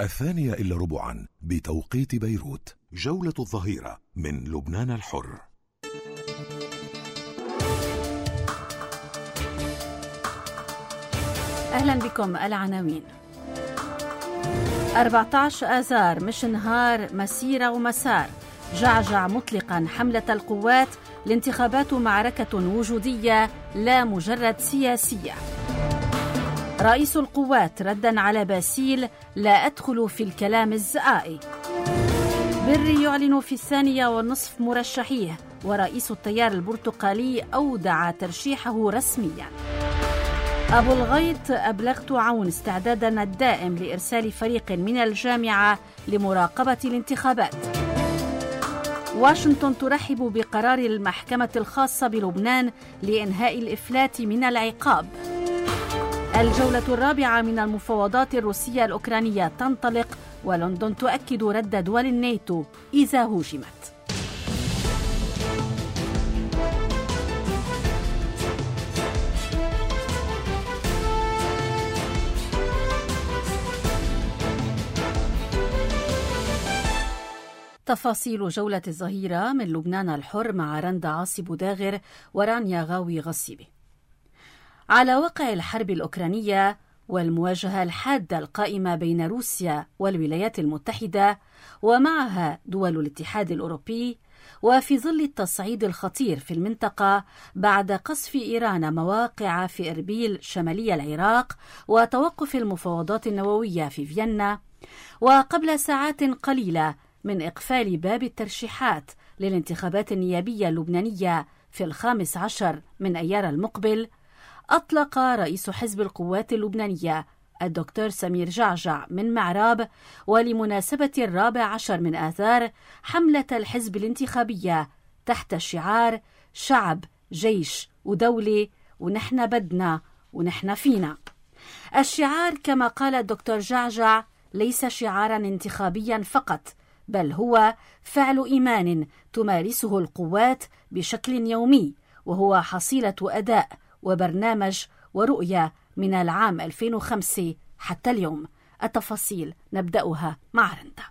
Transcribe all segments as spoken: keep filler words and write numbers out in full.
الثانية إلا ربعا بتوقيت بيروت. جولة الظهيرة من لبنان الحر. أهلا بكم. العناوين: أربعة عشر آذار مش نهار، مسيرة ومسار. جعجع مطلقا حملة القوات، الانتخابات معركة وجودية لا مجرد سياسية. رئيس القوات ردا على باسيل: لا أدخل في الكلام الزائي. بري يعلن في الثانية والنصف مرشحيه، ورئيس التيار البرتقالي أودع ترشيحه رسميا. أبو الغيط: أبلغت عون استعدادنا الدائم لإرسال فريق من الجامعة لمراقبة الانتخابات. واشنطن ترحب بقرار المحكمة الخاصة بلبنان لإنهاء الإفلات من العقاب. الجولة الرابعة من المفاوضات الروسية الأوكرانية تنطلق، ولندن تؤكد رد دول الناتو إذا هوجمت. تفاصيل جولة الظهيرة من لبنان الحر مع رندا عاصي بوداغر ورانيا غاوي غصيبي. على وقع الحرب الأوكرانية والمواجهة الحادة القائمة بين روسيا والولايات المتحدة ومعها دول الاتحاد الأوروبي، وفي ظل التصعيد الخطير في المنطقة بعد قصف إيران مواقع في إربيل شمالي العراق وتوقف المفاوضات النووية في فيينا، وقبل ساعات قليلة من إقفال باب الترشيحات للانتخابات النيابية اللبنانية في الخامس عشر من أيار المقبل، أطلق رئيس حزب القوات اللبنانية الدكتور سمير جعجع من معراب ولمناسبة الرابع عشر من آذار حملة الحزب الانتخابية تحت شعار شعب جيش ودولة، ونحن بدنا ونحن فينا. الشعار كما قال الدكتور جعجع ليس شعارا انتخابيا فقط، بل هو فعل إيمان تمارسه القوات بشكل يومي، وهو حصيلة أداء وبرنامج ورؤية من العام ألفين وخمسة حتى اليوم. التفاصيل نبدأها مع رندا.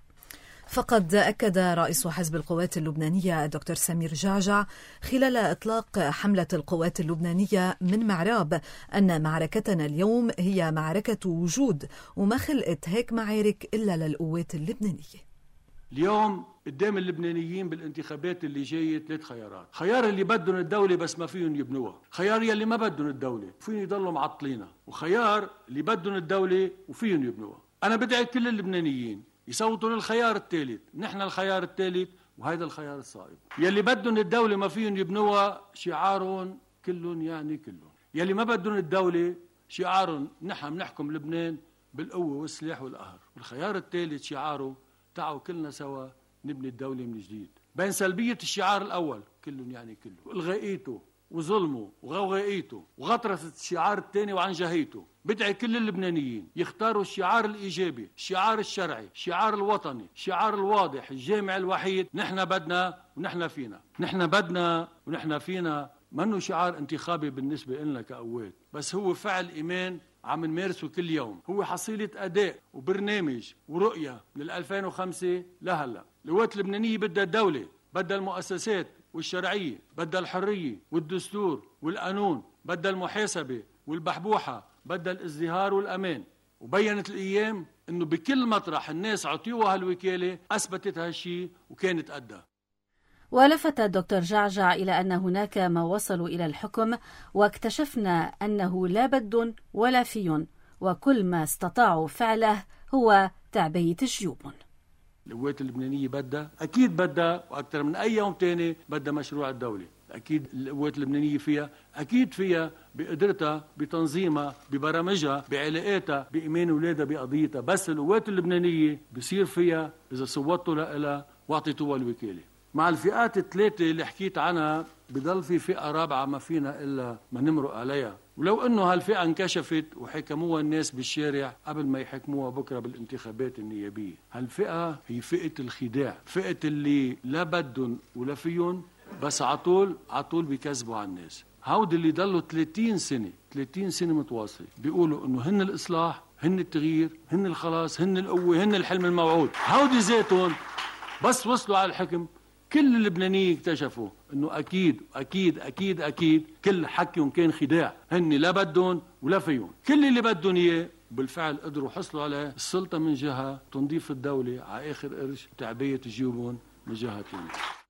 فقد أكد رئيس حزب القوات اللبنانية الدكتور سمير جعجع خلال إطلاق حملة القوات اللبنانية من معراب أن معركتنا اليوم هي معركة وجود، وما خلقت هيك معارك إلا للقوات اللبنانية. اليوم قدام اللبنانيين بالانتخابات اللي جاية ثلاث خيارات: خيار اللي بدهم الدولة بس ما فيهم يبنوها، خيار يلي ما بدهم الدولة وفيهم يضلوا معطلينها، وخيار اللي بدهم الدولة وفيهم يبنوها. أنا بدعي كل اللبنانيين يصوتوا للخيار الثالث، نحن الخيار الثالث وهذا الخيار الصائب. يلي بدهم الدولة ما فيهم يبنوها شعارهم كلهم يعني كلهم، يلي ما بدهم الدولة شعارهم نحن بنحكم لبنان بالقوة والسلاح والقهر. والخيار الثالث شعاره تعالوا كلنا سوا نبني الدولة من جديد. بين سلبية الشعار الأول كلهم يعني كله، إلغائيته وظلمه وغوغائيته وغطرسة الشعار الثاني وعنجهيته، بدعي كل اللبنانيين يختاروا الشعار الإيجابي، الشعار الشرعي، الشعار الوطني، الشعار الواضح الجامع الوحيد: نحن بدنا ونحن فينا. نحن بدنا ونحن فينا منه شعار انتخابي بالنسبة لنا كقوات، بس هو فعل إيمان عم نمارسه كل يوم، هو حصيلة أداء وبرنامج ورؤية من ألفين وخمسة لهلا. القوات اللبنانية بدها الدولة، بدها المؤسسات والشرعية، بدها الحرية والدستور والقانون، بدها المحاسبة والبحبوحة، بدها الازدهار والأمان. وبينت الأيام أنه بكل مطرح الناس عطيوها هالوكالة أثبتت هالشي وكانت قدها. ولفت الدكتور جعجع إلى أن هناك ما وصلوا إلى الحكم واكتشفنا أنه لا بد ولا في، وكل ما استطاعوا فعله هو تعبية جيوبهم. القوات اللبنانية بدها أكيد بدها، وأكثر من أي يوم تاني بدها مشروع الدولة. أكيد القوات اللبنانية فيها، أكيد فيها بقدرتها، بتنظيمها، ببرامجها، بعلاقاتها، بإيمان أولادها، بقضيتها. بس القوات اللبنانية بصير فيها إذا صوتوا لها واعطيتوها الوكالة. مع الفئات الثلاثة اللي حكيت عنها بضل في فئة رابعة ما فينا إلا ما نمرق عليها، ولو أنه هالفئة انكشفت وحكموها الناس بالشارع قبل ما يحكموها بكرة بالانتخابات النيابية. هالفئة هي فئة الخداع، فئة اللي لا بدهم ولا فيهم، بس عطول عطول بيكذبوا على الناس. هودي اللي ضلوا ثلاثين سنة ثلاثين سنة متواصلة بيقولوا إنه هن الإصلاح، هن التغيير، هن الخلاص، هن القوة، هن الحلم الموعود. هودي ذاتهم بس وصلوا على الحكم كل اللبنانيين اكتشفوا إنه أكيد أكيد أكيد أكيد كل حكيهم كان خداع، هن لا بدهم ولا فيهم. كل اللي بدهم إياه بالفعل قدروا حصلوا على السلطة من جهة، تنظيف الدولة على آخر قرش، تعبية جيوبهم من جهة ثانية.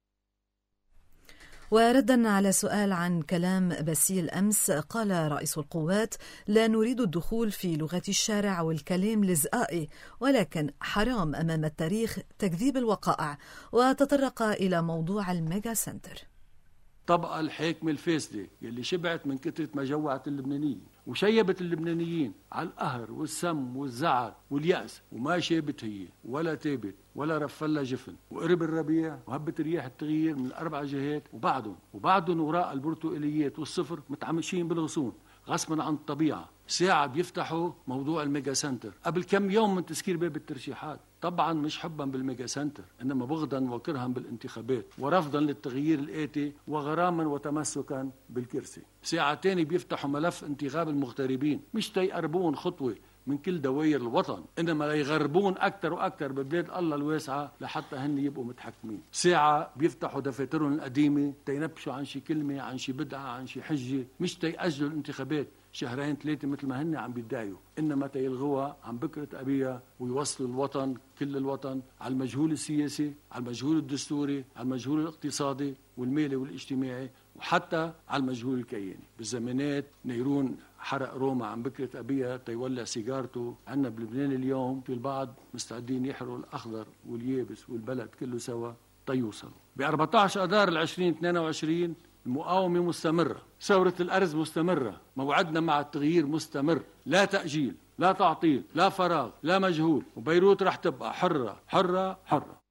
وردا على سؤال عن كلام باسيل أمس، قال رئيس القوات: لا نريد الدخول في لغة الشارع والكلام لزقائي، ولكن حرام أمام التاريخ تكذيب الوقائع. وتطرق إلى موضوع الميجا سنتر. طبقة الحاكمة الفاسدة يلي شبعت من كثرة ما جوعت اللبنانيين وشيبت اللبنانيين على القهر والسم والزعل واليأس، وما شابت هي ولا تابت ولا رفلها جفن، وقرب الربيع وهبت رياح التغيير من الأربع جهات، وبعدهم وبعدهم وراء البرتقاليات والصفر متعمشين بالغصون غصبا عن الطبيعة. ساعة بيفتحوا موضوع الميجا سنتر قبل كم يوم من تسكير باب الترشيحات، طبعا مش حبا بالميجا سنتر، إنما بغضا وكرها بالانتخابات ورفضا للتغيير الآتي وغراما وتمسكا بالكرسي. ساعة تاني بيفتحوا ملف انتخاب المغتربين، مش تيقربون خطوة من كل دوائر الوطن، إنما يغربون أكثر وأكثر ببلاد الله الواسعة لحتى هن يبقوا متحكمين. ساعة بيفتحوا دفاترهم القديمة تينبشوا عن شي كلمة، عن شي بدعة، عن شي حجة، مش تيأجلوا الانتخابات شهرين ثلاثة مثل ما هن عم بيدعيوا، إنما تيلغوها عن بكرة أبيها ويوصلوا الوطن كل الوطن على المجهول السياسي، على المجهول الدستوري، على المجهول الاقتصادي والمالي والاجتماعي، وحتى على المجهول الكياني. بالزمانات نيرون حرق روما عن بكرة أبيها تيولع سيجارته. عندنا بلبنان اليوم في البعض مستعدين يحرقوا الأخضر واليابس والبلد كله سوا تيوصلوا. ب أربعة عشر أذار العشرين اثنين وعشرين المقاومة مستمرة، ثورة الأرز مستمرة، موعدنا مع التغيير مستمر، لا تأجيل، لا تعطيل، لا فراغ، لا مجهول، وبيروت رح تبقى حرة حرة حرة.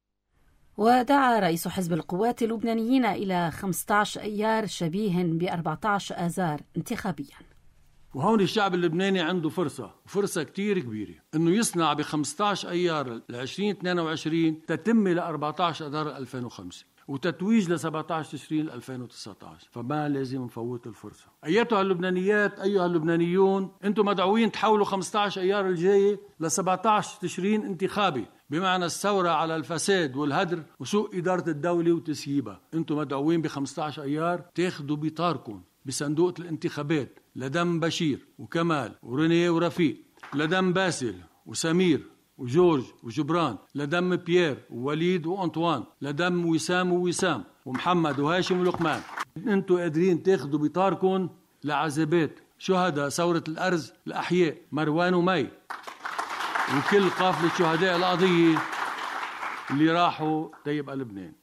ودعا رئيس حزب القوات اللبنانيين إلى خمسة عشر أيار شبيه ب أربعة عشر آذار انتخابيا. وهون الشعب اللبناني عنده فرصة فرصة كتير كبيرة إنه يصنع ب خمسة عشر أيار العشرين اثنين وعشرين تتمة ل أربعة عشر أذار ألفين وخمسة وتتويج ل سبعة عشر تشرين ألفين وتسعة عشر، فما لازم نفوت الفرصة. أيتها اللبنانيات أيها اللبنانيون، أنتم مدعوين تحولوا خمسة عشر أيار الجاية ل سبعة عشر تشرين انتخابي، بمعنى الثورة على الفساد والهدر وسوء إدارة الدولة وتسييبها. أنتم مدعوين ب خمسة عشر أيار تاخدوا بطاركم بصندوق الانتخابات لدم بشير وكمال ورينيه ورفيق، لدم باسل وسمير وجورج وجبران، لدم بيير ووليد وأنطوان، لدم وسام ووسام ومحمد وهاشم ولقمان. انتوا قادرين تاخدوا بطاركم لعذابات شهداء ثورة الأرز الأحياء مروان ومي وكل قافلة شهداء القضية اللي راحوا تيبقى لبنان.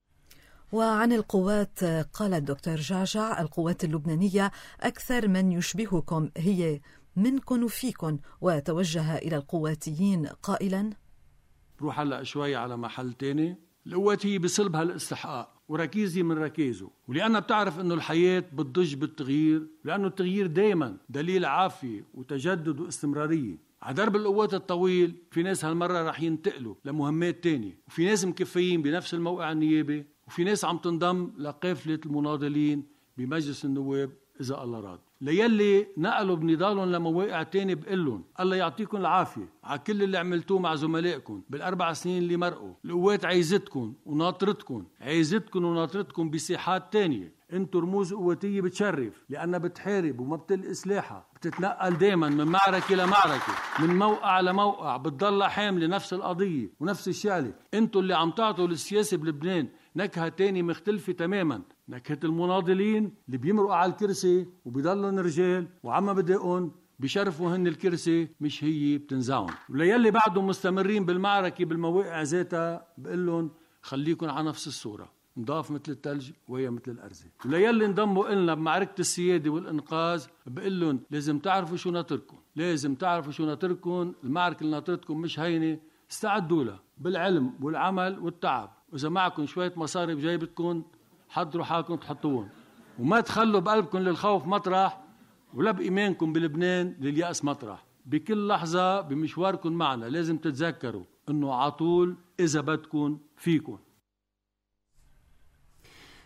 وعن القوات قال الدكتور جعجع: القوات اللبنانية أكثر من يشبهكم، هي منكن وفيكن. وتوجه إلى القواتيين قائلا: روح هلأ شوي على محل تاني. القوات هي بصلبها الاستحقاق وركيزي من ركيزه، ولأنها بتعرف أنه الحياة بتضج بالتغيير، لأنه التغيير دايما دليل عافية وتجدد واستمرارية. على درب القوات الطويل في ناس هالمرة رح ينتقلوا لمهمات تانية، وفي ناس مكفيين بنفس الموقع النيابي، وفي ناس عم تنضم لقافلة المناضلين بمجلس النواب إذا الله راد. ليلي نقلوا بنضالهم لمواقع تاني بقلن الله يعطيكم العافية على كل اللي عملتوه مع زملائكم بالأربع سنين اللي مرقوا. القوات عايزتكم وناطرتكم عايزتكم وناطرتكم بساحات تانية. انتوا رموز قواتية بتشرف لأنها بتحارب وما بتلقي سلاحها، بتتنقل دايما من معركة لمعركة، من موقع لموقع، بتضل حاملة نفس القضية ونفس الشعلة. انتوا اللي عم تعطوا للسياسة بلبنان نكهة تاني مختلفة تماما، نكهة المناضلين اللي بيمرقوا على الكرسي وبيضلن رجال وعما بدقن بيشرفوا هن الكرسي مش هي بتنزعهم. وليلي بعدهم مستمرين بالمعركة بالمواقع ذاتها بقلن خليكن على نفس الصورة، نضاف مثل التلج وهي مثل الأرزة. وليلي انضموا إلنا بمعركة السيادة والإنقاذ بقلن لازم تعرفوا شو ناطركم، لازم تعرفوا شو ناطركم. المعركة اللي ناطرتكم مش هينة، استعدوا لها بالعلم والعمل والتعب. وإذا معكم شوية مصاري بجيبتكم حضروا حالكم تحطوهم، وما تخلوا بقلبكم للخوف مطرح ولا بإيمانكم بلبنان لليأس مطرح. بكل لحظة بمشواركم معنا لازم تتذكروا إنه عطول إذا بدكم فيكم.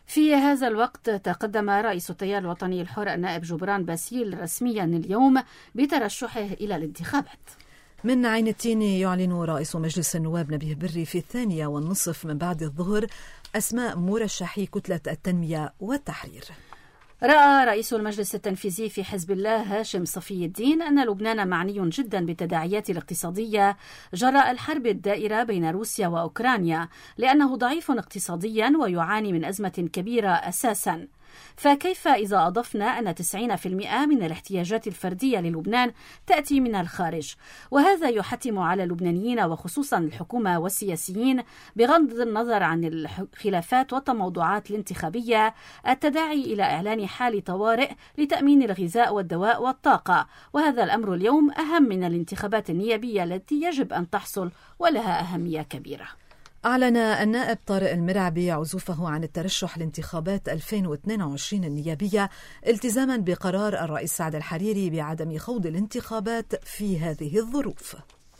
في هذا الوقت تقدم رئيس التيار الوطني الحر النائب جبران باسيل رسميا اليوم بترشحه إلى الانتخابات. من عين التين يعلن رئيس مجلس النواب نبيه بري في الثانية والنصف من بعد الظهر أسماء مرشحي كتلة التنمية والتحرير. رأى رئيس المجلس التنفيذي في حزب الله هاشم صفي الدين أن لبنان معني جدا بالتداعيات الاقتصادية جراء الحرب الدائرة بين روسيا وأوكرانيا، لأنه ضعيف اقتصاديا ويعاني من أزمة كبيرة أساسا. فكيف إذا أضفنا أن تسعين بالمئة من الاحتياجات الفردية للبنان تأتي من الخارج، وهذا يحتم على اللبنانيين وخصوصا الحكومة والسياسيين بغض النظر عن الخلافات والتموضعات الانتخابية التداعي إلى إعلان حال طوارئ لتأمين الغذاء والدواء والطاقة، وهذا الأمر اليوم أهم من الانتخابات النيابية التي يجب أن تحصل ولها أهمية كبيرة. أعلن النائب طارق المرعبي عزوفه عن الترشح لانتخابات ألفين واثنين وعشرين النيابية التزاما بقرار الرئيس سعد الحريري بعدم خوض الانتخابات في هذه الظروف.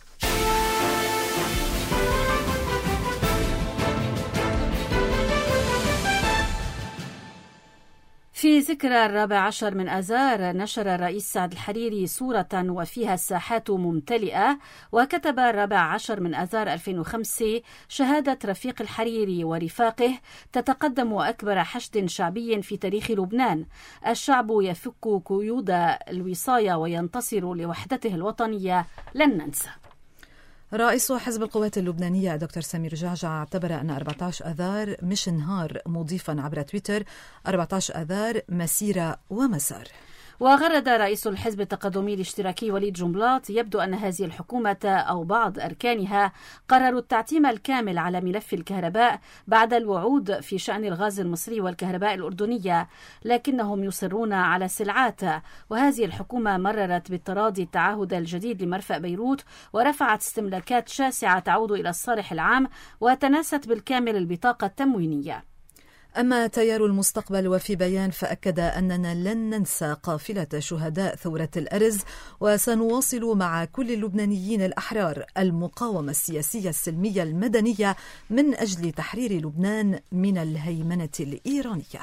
في ذكرى الرابع عشر من آذار نشر الرئيس سعد الحريري صورة وفيها الساحات ممتلئة، وكتب الرابع عشر من آذار ألفين وخمسة شهادة رفيق الحريري ورفاقه تتقدم أكبر حشد شعبي في تاريخ لبنان. الشعب يفك قيود الوصاية وينتصر لوحدته الوطنية، لن ننسى. رئيس حزب القوات اللبنانية دكتور سمير جعجع اعتبر أن أربعة عشر آذار مش نهار، مضيفا عبر تويتر أربعة عشر آذار مسيرة ومسار. وغرد رئيس الحزب التقدمي الاشتراكي وليد جنبلاط يبدو أن هذه الحكومة أو بعض أركانها قرروا التعتيم الكامل على ملف الكهرباء بعد الوعود في شأن الغاز المصري والكهرباء الأردنية، لكنهم يصرون على سلعات. وهذه الحكومة مررت بالتراضي التعهد الجديد لمرفأ بيروت ورفعت استملاكات شاسعة تعود إلى الصالح العام وتناست بالكامل البطاقة التموينية. أما تيار المستقبل وفي بيان فأكد أننا لن ننسى قافلة شهداء ثورة الأرز، وسنواصل مع كل اللبنانيين الأحرار المقاومة السياسية السلمية المدنية من أجل تحرير لبنان من الهيمنة الإيرانية.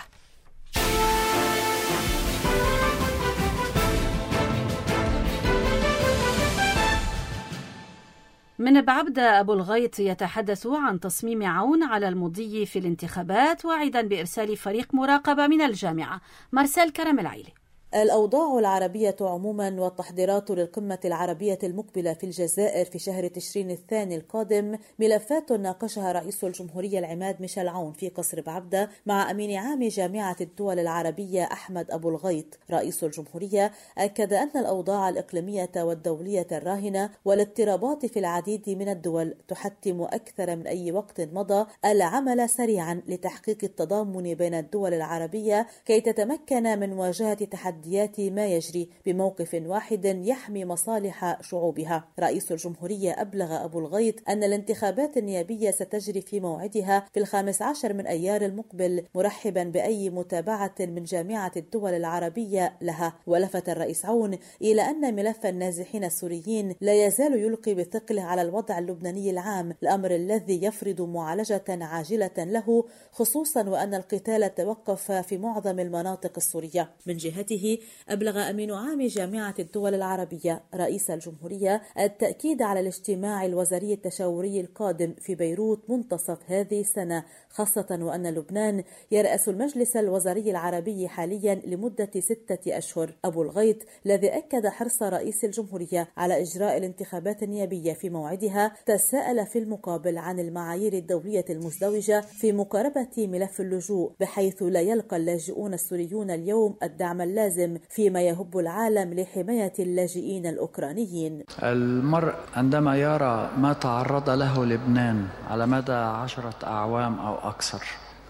من بعبدة أبو الغيط يتحدث عن تصميم عون على المضي في الانتخابات، واعدا بإرسال فريق مراقبة من الجامعة. مارسيل كرم العيلي. الأوضاع العربية عموما والتحضيرات للقمة العربية المقبلة في الجزائر في شهر تشرين الثاني القادم ملفات ناقشها رئيس الجمهورية العماد ميشيل عون في قصر بعبدة مع أمين عام جامعة الدول العربية أحمد أبو الغيط. رئيس الجمهورية أكد أن الأوضاع الإقليمية والدولية الراهنة والاضطرابات في العديد من الدول تحتم أكثر من أي وقت مضى العمل سريعا لتحقيق التضامن بين الدول العربية كي تتمكن من مواجهة تحديات ما يجري بموقف واحد يحمي مصالح شعوبها. رئيس الجمهورية أبلغ أبو الغيط أن الانتخابات النيابية ستجري في موعدها في الخامس عشر من أيار المقبل، مرحبا بأي متابعة من جامعة الدول العربية لها. ولفت الرئيس عون إلى أن ملف النازحين السوريين لا يزال يلقي بثقله على الوضع اللبناني العام، الأمر الذي يفرض معالجة عاجلة له، خصوصا وأن القتال توقف في معظم المناطق السورية. من جهته أبلغ أمين عام جامعة الدول العربية رئيس الجمهورية التأكيد على الاجتماع الوزاري التشاوري القادم في بيروت منتصف هذه السنة، خاصة وأن لبنان يرأس المجلس الوزاري العربي حاليا لمدة ستة أشهر. أبو الغيط الذي أكد حرص رئيس الجمهورية على إجراء الانتخابات النيابية في موعدها تساءل في المقابل عن المعايير الدولية المزدوجة في مقاربة ملف اللجوء، بحيث لا يلقى اللاجئون السوريون اليوم الدعم اللازم فيما يهب العالم لحماية اللاجئين الأوكرانيين. المرء عندما يرى ما تعرض له لبنان على مدى عشرة أعوام أو أكثر،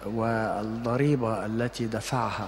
والضريبة التي دفعها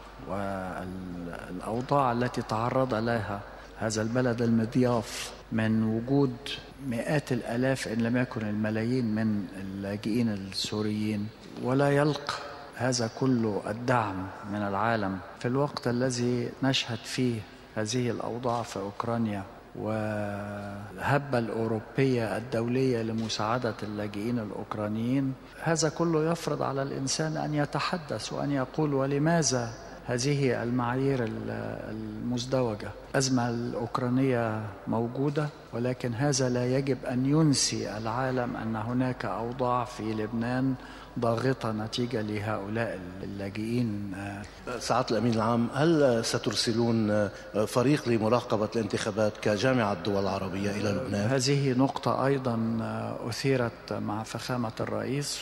والأوضاع التي تعرض لها هذا البلد المضياف من وجود مئات الآلاف إن لم يكن الملايين من اللاجئين السوريين، ولا يلقى هذا كله الدعم من العالم في الوقت الذي نشهد فيه هذه الأوضاع في أوكرانيا والهبة الأوروبية الدولية لمساعدة اللاجئين الأوكرانيين، هذا كله يفرض على الإنسان أن يتحدث وأن يقول ولماذا هذه المعايير المزدوجة. الأزمة الأوكرانية موجودة، ولكن هذا لا يجب أن ينسي العالم أن هناك أوضاع في لبنان ضاغطة نتيجة لهؤلاء اللاجئين. سعادة الأمين العام، هل سترسلون فريق لمراقبة الانتخابات كجامعة الدول العربية إلى لبنان؟ هذه نقطة أيضا أثيرت مع فخامة الرئيس،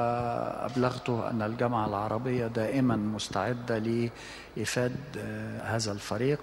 وأبلغته أن الجامعة العربية دائما مستعدة لإفاد هذا الفريق،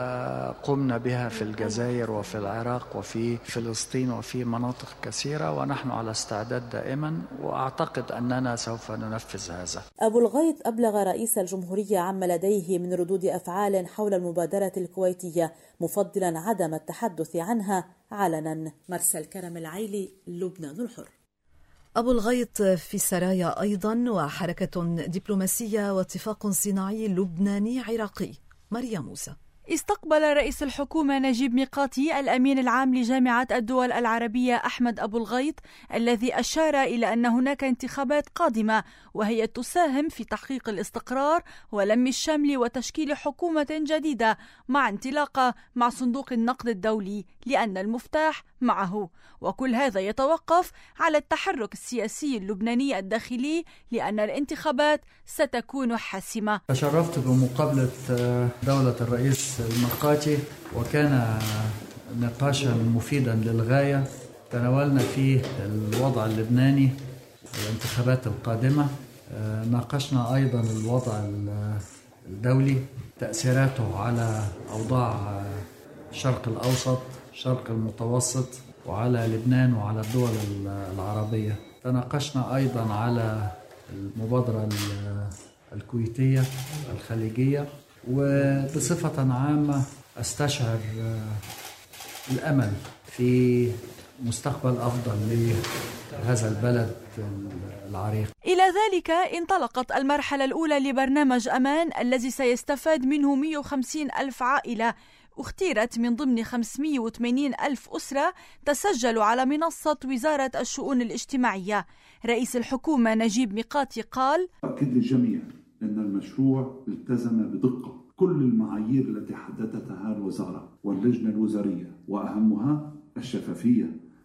وقمنا بها في الجزائر وفي العراق وفي فلسطين وفي مناطق كثيرة، ونحن على استعداد دائما، وأعتقد أننا سوف ننفذ هذا. أبو الغيط أبلغ رئيس الجمهورية عما لديه من ردود أفعال حول المبادرة الكويتية، مفضلا عدم التحدث عنها علنا. مرسل كرم العيلي، لبنان الحر. أبو الغيط في سرايا أيضا، وحركة دبلوماسية واتفاق صناعي لبناني عراقي. ماريا موسى. استقبل رئيس الحكومة نجيب ميقاتي الأمين العام لجامعة الدول العربية أحمد أبو الغيط، الذي أشار إلى أن هناك انتخابات قادمة وهي تساهم في تحقيق الاستقرار ولم الشمل وتشكيل حكومة جديدة مع انطلاقة مع صندوق النقد الدولي، لأن المفتاح معه، وكل هذا يتوقف على التحرك السياسي اللبناني الداخلي لأن الانتخابات ستكون حاسمة. تشرفت بمقابلة دولة الرئيس الميقاتي، وكان نقاشا مفيدا للغاية. تناولنا فيه الوضع اللبناني والانتخابات القادمة، ناقشنا أيضا الوضع الدولي، تأثيراته على أوضاع الشرق الأوسط، الشرق المتوسط، وعلى لبنان وعلى الدول العربية. تناقشنا أيضا على المبادرة الكويتية الخليجية، وبصفة عامة استشعر الأمل في مستقبل أفضل لهذا البلد العريق. إلى ذلك انطلقت المرحلة الأولى لبرنامج أمان الذي سيستفاد منه مئة وخمسين ألف عائلة، اختيرت من ضمن خمسمئة وثمانين ألف أسرة تسجلوا على منصة وزارة الشؤون الاجتماعية. رئيس الحكومة نجيب ميقاتي قال: أؤكد للجميع أن المشروع التزم بدقة كل المعايير التي حددتها الوزارة واللجنة الوزارية، وأهمها الشفافية،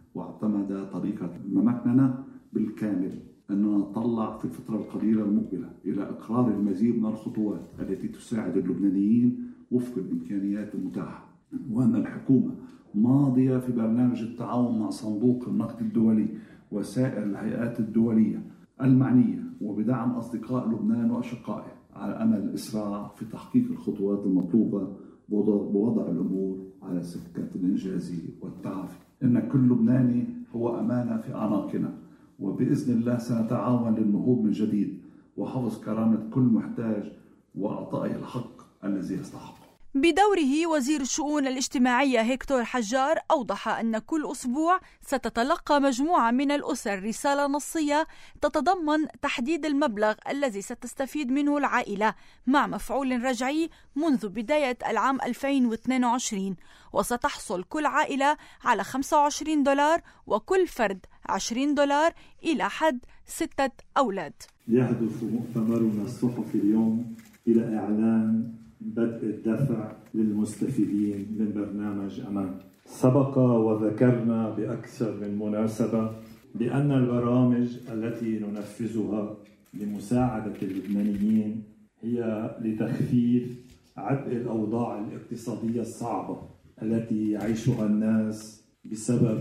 واعتمد طريقة ممكننا بالكامل أننا نطلع في الفترة القليلة المقبلة إلى إقرار المزيد من الخطوات التي تساعد اللبنانيين وفق الإمكانيات المتاحة، وأن الحكومة ماضية في برنامج التعاون مع صندوق النقد الدولي وسائر الهيئات الدولية المعنية وبدعم أصدقاء لبنان وأشقائه على أمل الإسراع في تحقيق الخطوات المطلوبة بوضع الأمور على سكة الإنجاز والتعافي. إن كل لبناني هو أمانة في أعناقنا، وبإذن الله سنتعاون للنهوض من جديد وحفظ كرامة كل محتاج وإعطائه الحق الذي يستحقه. بدوره وزير الشؤون الاجتماعية هيكتور حجار أوضح أن كل أسبوع ستتلقى مجموعة من الأسر رسالة نصية تتضمن تحديد المبلغ الذي ستستفيد منه العائلة مع مفعول رجعي منذ بداية العام ألفين واثنين وعشرين، وستحصل كل عائلة على خمسة وعشرين دولار وكل فرد عشرين دولار إلى حد ستة أولاد. يهدف مؤتمرنا الصحفي اليوم إلى إعلان بدء الدفع للمستفيدين من برنامج أمان. سبق وذكرنا بأكثر من مناسبة بأن البرامج التي ننفذها لمساعدة اللبنانيين هي لتخفيف عبء الأوضاع الاقتصادية الصعبة التي يعيشها الناس بسبب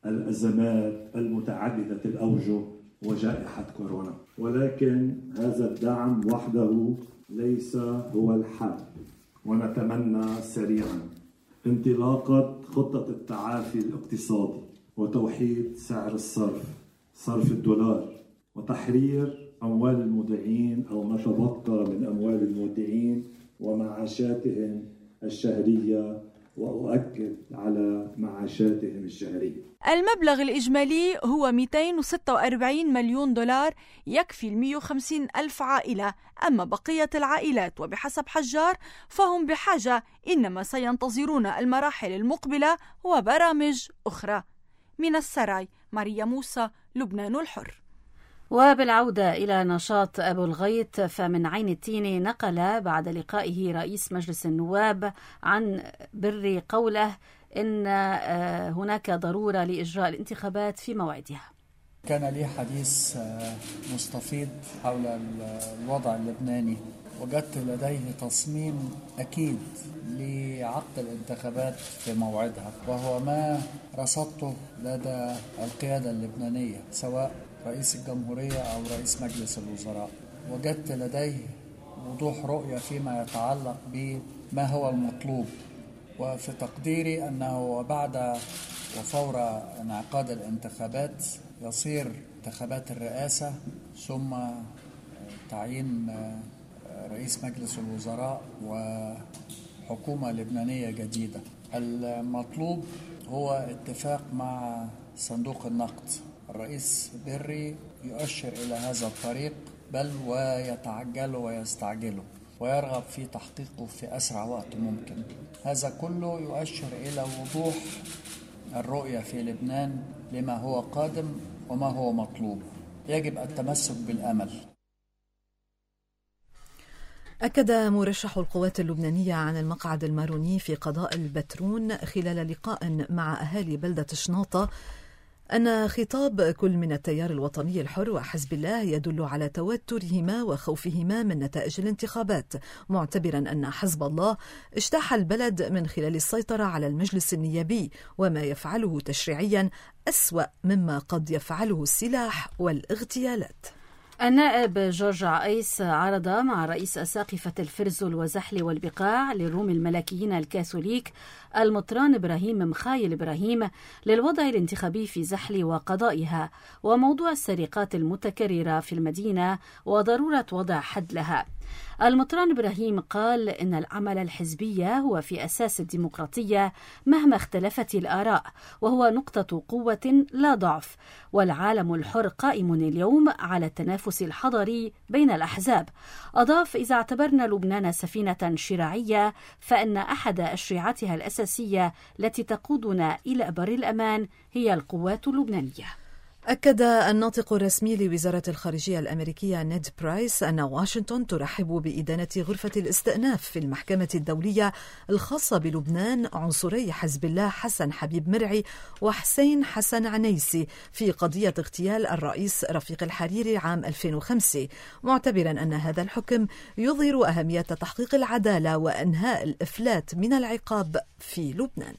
الأزمات المتعددة الأوجه وجائحة كورونا، ولكن هذا الدعم وحده ليس هو الحل، ونتمنى سريعا انطلاقة خطة التعافي الاقتصادي وتوحيد سعر الصرف صرف الدولار وتحرير أموال المودعين أو ما تبقى من أموال المودعين ومعاشاتهم الشهرية وأؤكد على معاشاتهم الشهرية. المبلغ الإجمالي هو مئتين وستة وأربعين مليون دولار، يكفي مئة وخمسين ألف عائلة. أما بقية العائلات وبحسب حجار فهم بحاجة، إنما سينتظرون المراحل المقبلة وبرامج أخرى. من السراي، ماريا موسى، لبنان الحر. وبالعودة إلى نشاط أبو الغيط، فمن عين التين نقل بعد لقائه رئيس مجلس النواب عن بر قوله إن هناك ضرورة لإجراء الانتخابات في موعدها. كان لي حديث مستفيض حول الوضع اللبناني، وجدت لديه تصميم أكيد لعقد الانتخابات في موعدها، وهو ما رصدته لدى القيادة اللبنانية سواء رئيس الجمهورية أو رئيس مجلس الوزراء. وجدت لديه وضوح رؤية فيما يتعلق بما هو المطلوب، وفي تقديري أنه بعد وفور انعقاد الانتخابات يصير انتخابات الرئاسة ثم تعيين رئيس مجلس الوزراء وحكومة لبنانية جديدة. المطلوب هو اتفاق مع صندوق النقد. الرئيس بري يؤشر إلى هذا الطريق، بل ويتعجل ويستعجله ويرغب في تحقيقه في أسرع وقت ممكن. هذا كله يؤشر إلى وضوح الرؤية في لبنان لما هو قادم وما هو مطلوب. يجب التمسك بالأمل. أكد مرشح القوات اللبنانية عن المقعد الماروني في قضاء البترون خلال لقاء مع أهالي بلدة شناطة أن خطاب كل من التيار الوطني الحر وحزب الله يدل على توترهما وخوفهما من نتائج الانتخابات، معتبرا أن حزب الله اجتاح البلد من خلال السيطرة على المجلس النيابي، وما يفعله تشريعيا أسوأ مما قد يفعله السلاح والاغتيالات. النائب جورج عقيس عرض مع رئيس أساقفة الفرزل وزحل والبقاع للروم الملكيين الكاثوليك المطران إبراهيم مخايل إبراهيم للوضع الانتخابي في زحل وقضائها، وموضوع السرقات المتكررة في المدينة وضرورة وضع حد لها. المطران إبراهيم قال إن العمل الحزبي هو في أساس الديمقراطية مهما اختلفت الآراء، وهو نقطة قوة لا ضعف، والعالم الحر قائم اليوم على التنافس الحضري بين الأحزاب. أضاف: إذا اعتبرنا لبنان سفينة شراعية فإن أحد أشرعتها الأساسية التي تقودنا إلى بر الأمان هي القوات اللبنانية. أكد الناطق الرسمي لوزارة الخارجية الأمريكية نيد برايس أن واشنطن ترحب بإدانة غرفة الاستئناف في المحكمة الدولية الخاصة بلبنان عنصري حزب الله حسن حبيب مرعي وحسين حسن عنيسي في قضية اغتيال الرئيس رفيق الحريري عام ألفين وخمسة، معتبرا أن هذا الحكم يظهر أهمية تحقيق العدالة وإنهاء الإفلات من العقاب في لبنان.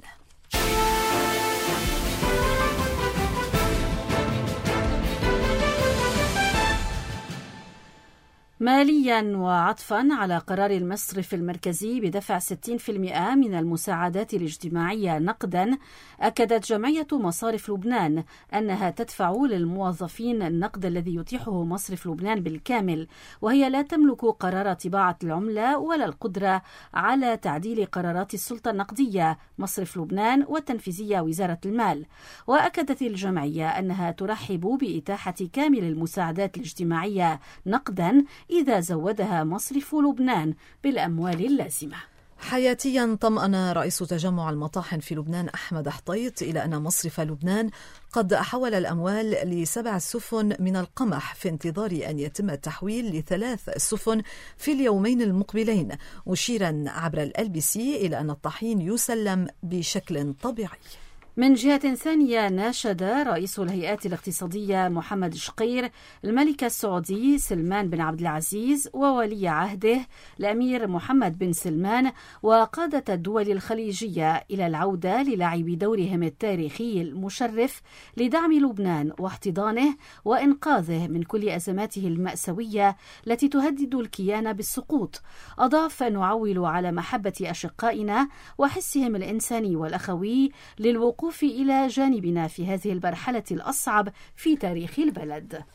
ماليا وعطفا على قرار المصرف المركزي بدفع ستين بالمئة من المساعدات الاجتماعية نقدا، أكدت جمعية مصارف لبنان أنها تدفع للموظفين النقد الذي يتيحه مصرف لبنان بالكامل، وهي لا تملك قرار طباعة العملة ولا القدرة على تعديل قرارات السلطة النقدية مصرف لبنان والتنفيذية وزارة المال. وأكدت الجمعية أنها ترحب بإتاحة كامل المساعدات الاجتماعية نقدا إذا زودها مصرف لبنان بالأموال اللازمة. حياتيا، طمأن رئيس تجمع المطاحن في لبنان أحمد حطيط إلى أن مصرف لبنان قد حول الأموال لسبع سفن من القمح في انتظار أن يتم التحويل لثلاث سفن في اليومين المقبلين، مشيرا عبر ال بي سي إلى أن الطحين يسلم بشكل طبيعي. من جهة ثانية، ناشد رئيس الهيئات الاقتصادية محمد شقير الملك السعودي سلمان بن عبد العزيز وولي عهده الأمير محمد بن سلمان وقادة الدول الخليجية إلى العودة للعب دورهم التاريخي المشرف لدعم لبنان واحتضانه وإنقاذه من كل أزماته المأساوية التي تهدد الكيان بالسقوط. أضاف: نعول على محبة أشقائنا وحسهم الإنساني والأخوي للوقوف إلى جانبنا في هذه المرحلة الأصعب في تاريخ البلد.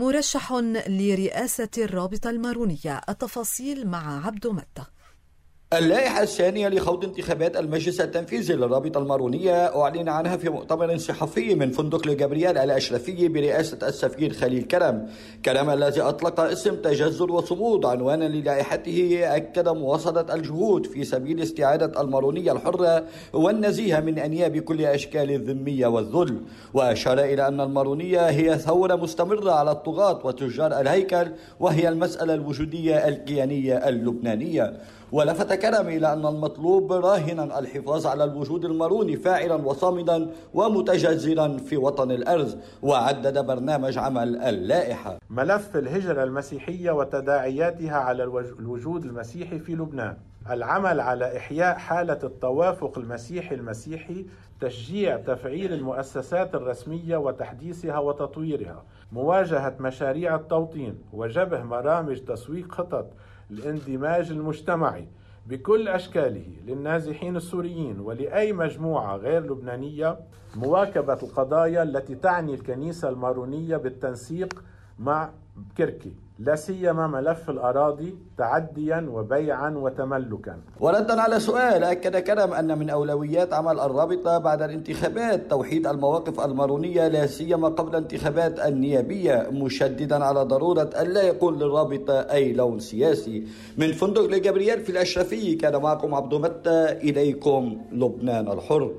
مرشح لرئاسة الرابطة المارونية، التفاصيل مع عبد متى. اللائحة الثانية لخوض انتخابات المجلس التنفيذي للرابطة المارونية أعلن عنها في مؤتمر صحفي من فندق لجابرييل الأشرفي برئاسة السفير خليل كرم. كرم الذي أطلق اسم تجذر وصمود عنوانا للائحته أكد مواصلة الجهود في سبيل استعادة المارونية الحرة والنزيهة من أنياب كل أشكال الذمية والذل، وأشار إلى أن المارونية هي ثورة مستمرة على الطغاة وتجار الهيكل، وهي المسألة الوجودية الكيانية اللبنانية. ولفت كرم إلى أن المطلوب راهنا الحفاظ على الوجود الماروني فاعلا وصامدا ومتجذرا في وطن الأرز، وعدد برنامج عمل اللائحة. ملف الهجرة المسيحية وتداعياتها على الوجود المسيحي في لبنان، العمل على إحياء حالة التوافق المسيحي المسيحي، تشجيع تفعيل المؤسسات الرسمية وتحديثها وتطويرها، مواجهة مشاريع التوطين وجبه برامج تسويق خطط الاندماج المجتمعي بكل أشكاله للنازحين السوريين ولأي مجموعة غير لبنانية، مواكبة القضايا التي تعني الكنيسة المارونية بالتنسيق مع كركي، لا سيما ملف الأراضي تعديا وبيعا وتملكا. وردا على سؤال، أكد كرم أن من أولويات عمل الرابطة بعد الانتخابات توحيد المواقف المارونية لا سيما قبل الانتخابات النيابية، مشددا على ضرورة ألا يكون للرابطة أي لون سياسي. من فندق لجابرييل في الأشرفي كان معكم عبد متى، إليكم لبنان الحر.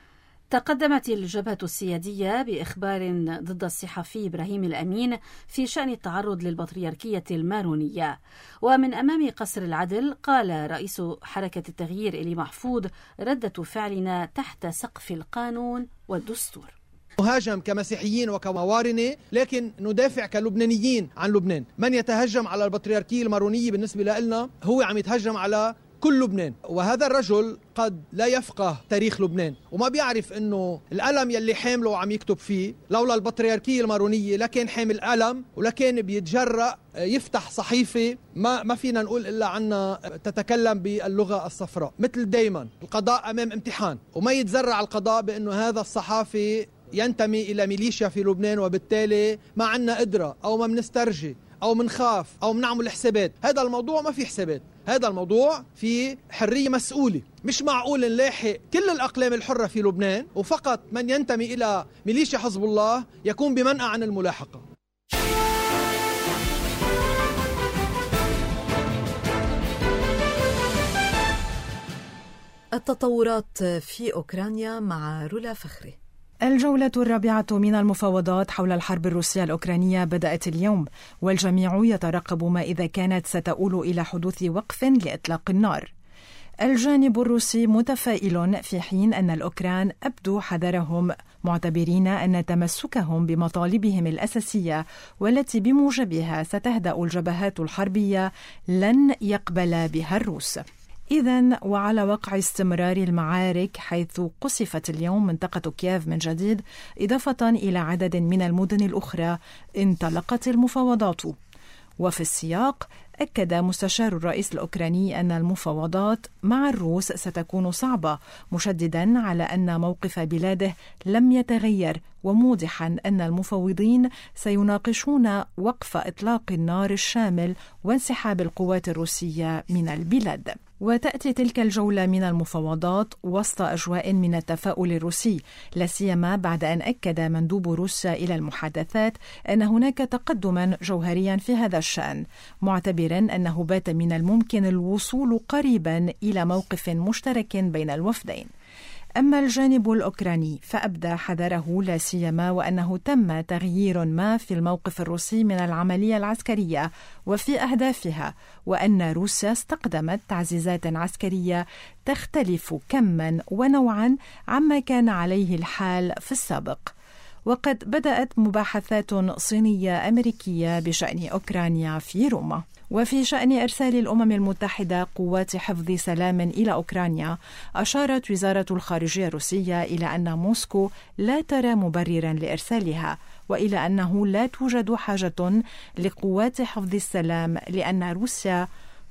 تقدمت الجبهة السيادية بإخبار ضد الصحفي إبراهيم الأمين في شأن التعرض للبطريركية المارونية. ومن أمام قصر العدل قال رئيس حركة التغيير إلي محفوظ: ردة فعلنا تحت سقف القانون والدستور. نهاجم كمسيحيين وكموارنة، لكن ندافع كلبنانيين عن لبنان. من يتهجم على البطريركية المارونية بالنسبة لنا هو عم يتهجم على كل لبنان، وهذا الرجل قد لا يفقه تاريخ لبنان وما بيعرف انه القلم يلي حامله وعم يكتب فيه لولا البطريركية المارونية لكن حامل قلم ولكن بيتجرأ يفتح صحيفة ما ما فينا نقول الا عنها تتكلم باللغة الصفراء. مثل دايما القضاء امام امتحان، وما يتزرع القضاء بانه هذا الصحافي ينتمي الى ميليشيا في لبنان وبالتالي ما عنا قدرة او ما بنسترجي او منخاف او بنعمل حسابات. هذا الموضوع ما في حسابات، هذا الموضوع في حرية مسؤولة. مش معقول نلاحق كل الأقلام الحرة في لبنان وفقط من ينتمي إلى ميليشيا حزب الله يكون بمنأى عن الملاحقة. التطورات في أوكرانيا مع رولا فخري. الجولة الرابعة من المفاوضات حول الحرب الروسية الأوكرانية بدأت اليوم، والجميع يترقب ما إذا كانت ستؤول إلى حدوث وقف لإطلاق النار. الجانب الروسي متفائل في حين أن الأوكران أبدوا حذرهم، معتبرين أن تمسكهم بمطالبهم الأساسية والتي بموجبها ستهدأ الجبهات الحربية لن يقبل بها الروس. إذن وعلى وقع استمرار المعارك حيث قصفت اليوم منطقة كييف من جديد إضافة إلى عدد من المدن الأخرى، انطلقت المفاوضات. وفي السياق أكد مستشار الرئيس الأوكراني أن المفاوضات مع الروس ستكون صعبة، مشددا على أن موقف بلاده لم يتغير، وموضحا أن المفاوضين سيناقشون وقف إطلاق النار الشامل وانسحاب القوات الروسية من البلاد. وتأتي تلك الجولة من المفاوضات وسط أجواء من التفاؤل الروسي، لا سيما بعد أن أكد مندوب روسيا إلى المحادثات أن هناك تقدما جوهريا في هذا الشأن، معتبرا أنه بات من الممكن الوصول قريبا إلى موقف مشترك بين الوفدين. أما الجانب الأوكراني فأبدى حذره، لا سيما وأنه تم تغيير ما في الموقف الروسي من العملية العسكرية وفي أهدافها، وأن روسيا استخدمت تعزيزات عسكرية تختلف كما ونوعا عما كان عليه الحال في السابق. وقد بدأت مباحثات صينية أمريكية بشأن أوكرانيا في روما. وفي شأن إرسال الأمم المتحدة قوات حفظ سلام إلى أوكرانيا، أشارت وزارة الخارجية الروسية إلى أن موسكو لا ترى مبررا لإرسالها، وإلى أنه لا توجد حاجة لقوات حفظ السلام لأن روسيا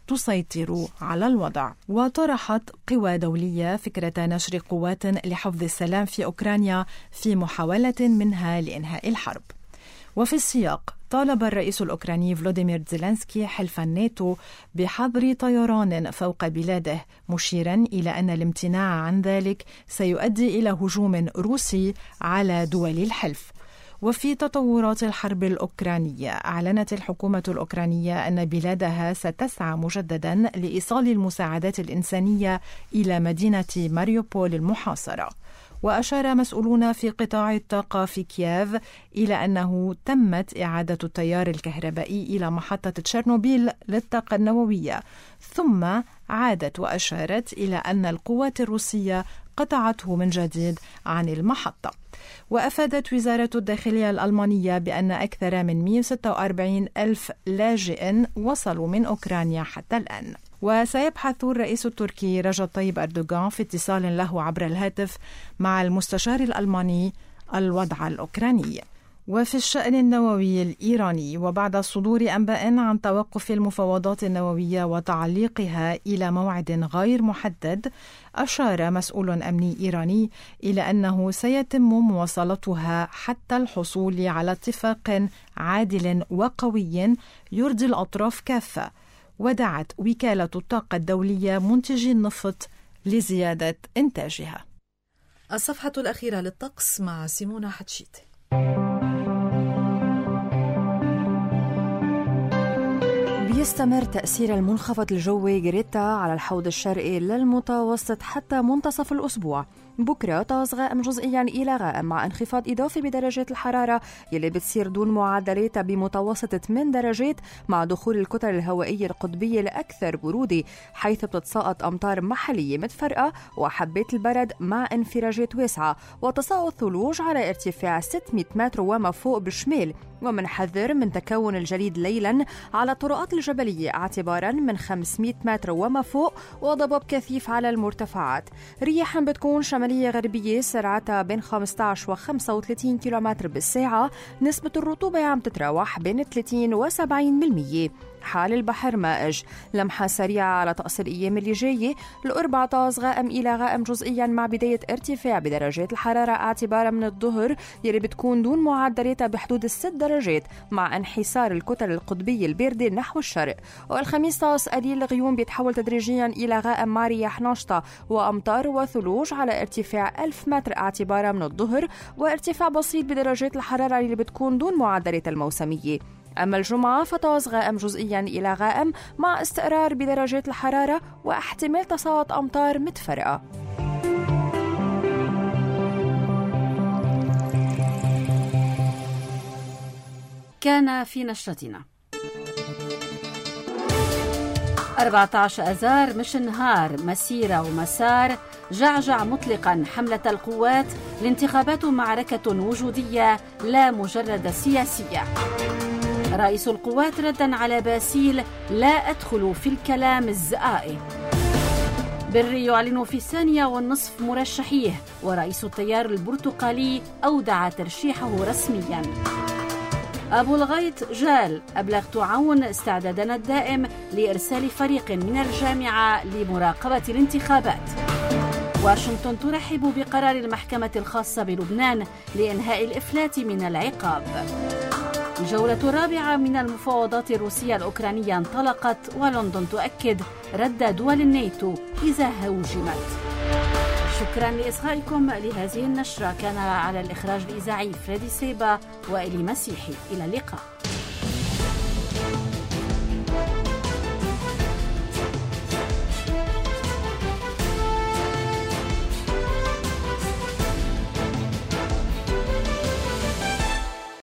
تسيطر على الوضع. وطرحت قوى دولية فكرة نشر قوات لحفظ السلام في أوكرانيا في محاولة منها لإنهاء الحرب. وفي السياق طالب الرئيس الأوكراني فلوديمير زيلينسكي حلف الناتو بحظر طيران فوق بلاده، مشيرا إلى أن الامتناع عن ذلك سيؤدي إلى هجوم روسي على دول الحلف. وفي تطورات الحرب الأوكرانية، أعلنت الحكومة الأوكرانية أن بلادها ستسعى مجددا لإيصال المساعدات الإنسانية إلى مدينة ماريوبول المحاصرة. وأشار مسؤولون في قطاع الطاقة في كييف إلى أنه تمت إعادة التيار الكهربائي إلى محطة تشيرنوبيل للطاقة النووية، ثم عادت وأشارت إلى أن القوات الروسية قطعته من جديد عن المحطة. وأفادت وزارة الداخلية الألمانية بأن أكثر من مئة وستة وأربعين ألف لاجئ وصلوا من أوكرانيا حتى الآن. وسيبحث الرئيس التركي رجب طيب أردوغان في اتصال له عبر الهاتف مع المستشار الألماني الوضع الأوكراني. وفي الشأن النووي الإيراني، وبعد صدور أنباء عن توقف المفاوضات النووية وتعليقها إلى موعد غير محدد، أشار مسؤول أمني إيراني إلى أنه سيتم مواصلتها حتى الحصول على اتفاق عادل وقوي يرضي الأطراف كافة. ودعت وكالة الطاقة الدولية منتجي النفط لزيادة إنتاجها. الصفحة الأخيرة للطقس مع سيمونا حتشيت. بيستمر تأثير المنخفض الجوي جريتا على الحوض الشرقي للمتوسط حتى منتصف الأسبوع. بكرة طقس غائم جزئيا إلى غائم مع انخفاض إضافي بدرجات الحرارة يلي بتصير دون معدلاتها بمتوسط ثمانية درجات مع دخول الكتل الهوائية القطبية الأكثر برودة، حيث بتتساقط أمطار محلية متفرقة وحبات البرد مع انفراجات واسعة وتساقط ثلوج على ارتفاع ستمئة متر وما فوق بالشمال. ومنحذر من تكون الجليد ليلا على الطرقات الجبلية اعتبارا من خمسمئة متر وما فوق وضباب كثيف على المرتفعات. رياح بتكون شمالية غربية سرعتها بين خمسة عشر و خمسة وثلاثين كيلومتر بالساعة. نسبة الرطوبة عم تتراوح بين ثلاثين و سبعين بالمئة. حال البحر مائج. لمحة سريعة على طقس الأيام اللي جاية. الأربعة طقس غائم إلى غائم جزئيا مع بداية ارتفاع بدرجات الحرارة اعتبارا من الظهر يلي بتكون دون معدلاتها بحدود الست درجات مع انحسار الكتل القطبية الباردة نحو الشرق. والخميس طقس قليل الغيوم بيتحول تدريجيا إلى غائم مع رياح ناشطة وأمطار وثلوج على ارتفاع ألف متر اعتبارا من الظهر، وارتفاع بسيط بدرجات الحرارة اللي بتكون دون معدلات الموسمية. أما الجمعة فطقس غائم جزئيا إلى غائم مع استقرار بدرجات الحرارة واحتمال تساقط أمطار متفرقة. كان في نشرتنا أربعة عشر آذار مش نهار، مسيرة ومسار، جعجع مطلقا حملة القوات، الانتخابات معركة وجودية لا مجرد سياسية. رئيس القوات ردا على باسيل لا أدخل في الكلام الزائي. بري يعلن في الثانية والنصف مرشحيه، ورئيس التيار البرتقالي أودع ترشيحه رسميا. أبو الغيط جال أبلغت عون استعدادنا الدائم لإرسال فريق من الجامعة لمراقبة الانتخابات. واشنطن ترحب بقرار المحكمة الخاصة بلبنان لإنهاء الإفلات من العقاب. الجولة الرابعة من المفاوضات الروسية الأوكرانية انطلقت، ولندن تؤكد رد دول الناتو إذا هوجمت. شكرا لإصغائكم لهذه النشرة. كان على الإخراج الإذاعي فريدي سيبا وإلي مسيحي. إلى اللقاء.